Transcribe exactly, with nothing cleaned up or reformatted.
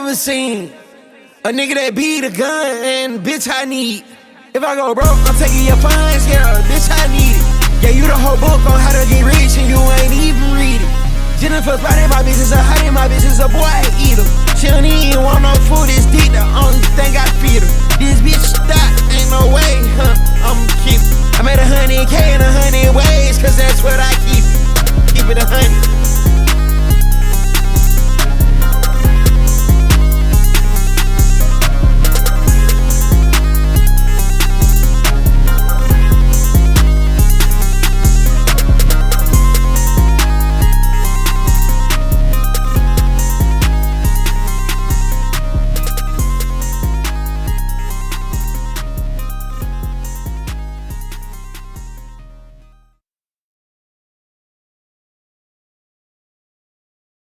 never seen a nigga that beat a gun and bitch I need. If I go broke, I'm taking your funds, yeah, bitch I need it. Yeah, you the whole book on how to get rich and you ain't even read it. Jennifer's body, my bitch is a honey, my bitch is a boy I eat her. She don't even want no food, this dick the only thing I feed her. This bitch stop, ain't no way, huh, I'm keep. I made a hundred K and a hundred